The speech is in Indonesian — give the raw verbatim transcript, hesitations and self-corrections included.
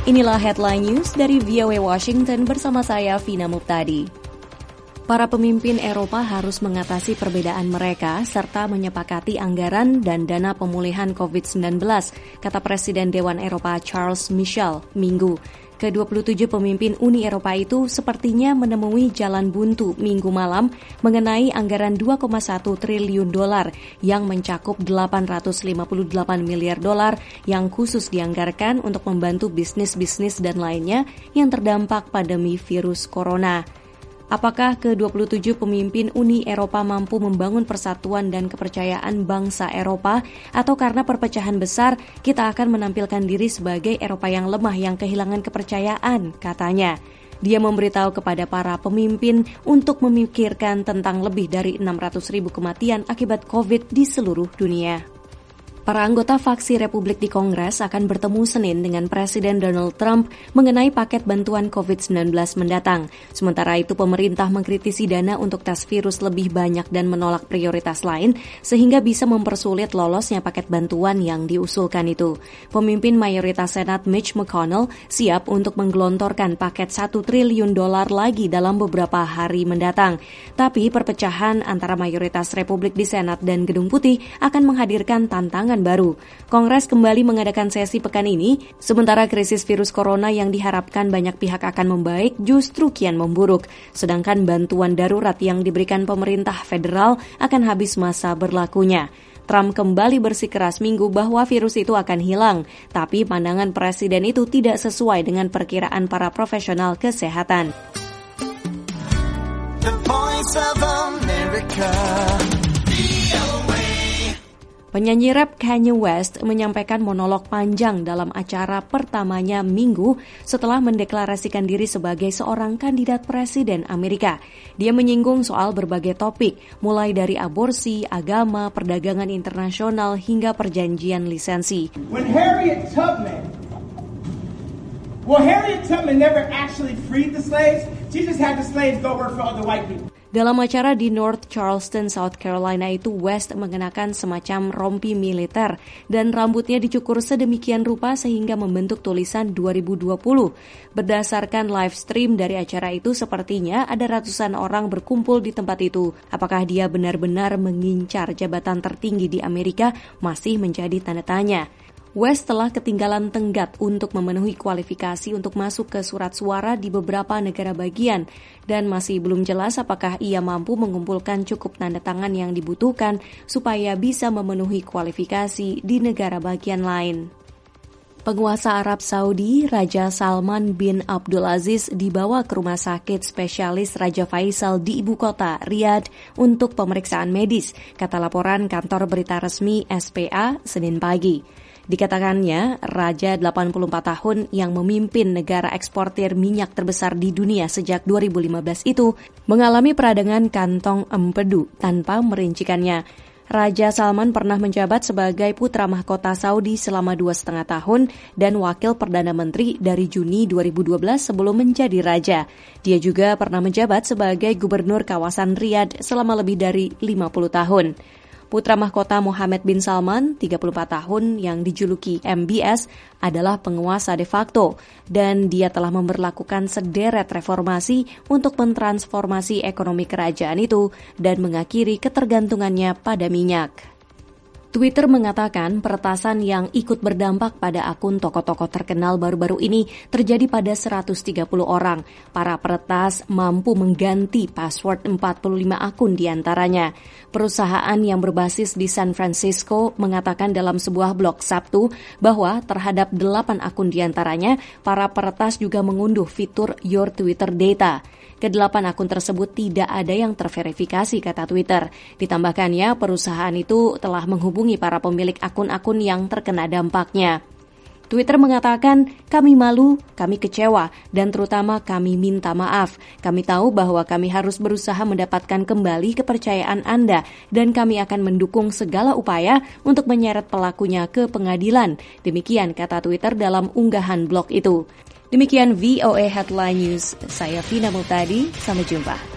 Inilah Headline News dari V O A Washington bersama saya, Vina Muptadi. Para pemimpin Eropa harus mengatasi perbedaan mereka serta menyepakati anggaran dan dana pemulihan covid sembilan belas, kata Presiden Dewan Eropa Charles Michel Minggu. ke dua puluh tujuh pemimpin Uni Eropa itu sepertinya menemui jalan buntu Minggu malam mengenai anggaran dua koma satu triliun dolar yang mencakup delapan ratus lima puluh delapan miliar dolar yang khusus dianggarkan untuk membantu bisnis-bisnis dan lainnya yang terdampak pandemi virus corona. Apakah ke dua puluh tujuh pemimpin Uni Eropa mampu membangun persatuan dan kepercayaan bangsa Eropa, atau karena perpecahan besar kita akan menampilkan diri sebagai Eropa yang lemah yang kehilangan kepercayaan, katanya. Dia memberitahu kepada para pemimpin untuk memikirkan tentang lebih dari enam ratus ribu kematian akibat COVID di seluruh dunia. Para anggota faksi Republik di Kongres akan bertemu Senin dengan Presiden Donald Trump mengenai paket bantuan covid sembilan belas mendatang. Sementara itu, pemerintah mengkritisi dana untuk tes virus lebih banyak dan menolak prioritas lain, sehingga bisa mempersulit lolosnya paket bantuan yang diusulkan itu. Pemimpin mayoritas Senat Mitch McConnell siap untuk menggelontorkan paket satu triliun dolar lagi dalam beberapa hari mendatang. Tapi perpecahan antara mayoritas Republik di Senat dan Gedung Putih akan menghadirkan tantangan baru. Kongres kembali mengadakan sesi pekan ini, sementara krisis virus corona yang diharapkan banyak pihak akan membaik justru kian memburuk. Sedangkan bantuan darurat yang diberikan pemerintah federal akan habis masa berlakunya. Trump kembali bersikeras Minggu bahwa virus itu akan hilang, tapi pandangan presiden itu tidak sesuai dengan perkiraan para profesional kesehatan. The Voice of America. Penyanyi rap Kanye West menyampaikan monolog panjang dalam acara pertamanya Minggu setelah mendeklarasikan diri sebagai seorang kandidat presiden Amerika. Dia menyinggung soal berbagai topik, mulai dari aborsi, agama, perdagangan internasional, hingga perjanjian lisensi. When Harriet Tubman, well, Harriet Tubman never actually freed the slaves. She just had the slaves go work for other white people. Dalam acara di North Charleston, South Carolina itu, West mengenakan semacam rompi militer dan rambutnya dicukur sedemikian rupa sehingga membentuk tulisan dua ribu dua puluh. Berdasarkan live stream dari acara itu, sepertinya ada ratusan orang berkumpul di tempat itu. Apakah dia benar-benar mengincar jabatan tertinggi di Amerika masih menjadi tanda tanya. West telah ketinggalan tenggat untuk memenuhi kualifikasi untuk masuk ke surat suara di beberapa negara bagian dan masih belum jelas apakah ia mampu mengumpulkan cukup tanda tangan yang dibutuhkan supaya bisa memenuhi kualifikasi di negara bagian lain. Penguasa Arab Saudi, Raja Salman bin Abdulaziz, dibawa ke rumah sakit spesialis Raja Faisal di ibu kota, Riyadh, untuk pemeriksaan medis, kata laporan kantor berita resmi S P A Senin pagi. Dikatakannya, Raja delapan puluh empat tahun yang memimpin negara eksportir minyak terbesar di dunia sejak dua ribu lima belas itu mengalami peradangan kantong empedu tanpa merincikannya. Raja Salman pernah menjabat sebagai putra mahkota Saudi selama dua setengah tahun dan wakil Perdana Menteri dari Juni dua ribu dua belas sebelum menjadi raja. Dia juga pernah menjabat sebagai gubernur kawasan Riyadh selama lebih dari lima puluh tahun. Putra mahkota Mohammed bin Salman, tiga puluh empat tahun, yang dijuluki M B S, adalah penguasa de facto dan dia telah memberlakukan sederet reformasi untuk mentransformasi ekonomi kerajaan itu dan mengakhiri ketergantungannya pada minyak. Twitter mengatakan peretasan yang ikut berdampak pada akun tokoh-tokoh terkenal baru-baru ini terjadi pada seratus tiga puluh orang. Para peretas mampu mengganti password empat puluh lima akun diantaranya. Perusahaan yang berbasis di San Francisco mengatakan dalam sebuah blog Sabtu bahwa terhadap delapan akun diantaranya, para peretas juga mengunduh fitur Your Twitter Data. Kedelapan akun tersebut tidak ada yang terverifikasi, kata Twitter. Ditambahkannya, perusahaan itu telah menghubungi para pemilik akun-akun yang terkena dampaknya. Twitter mengatakan, kami malu, kami kecewa, dan terutama kami minta maaf. Kami tahu bahwa kami harus berusaha mendapatkan kembali kepercayaan Anda, dan kami akan mendukung segala upaya untuk menyeret pelakunya ke pengadilan. Demikian kata Twitter dalam unggahan blog itu. Demikian V O A Headline News, saya Vina Muptadi, sampai jumpa.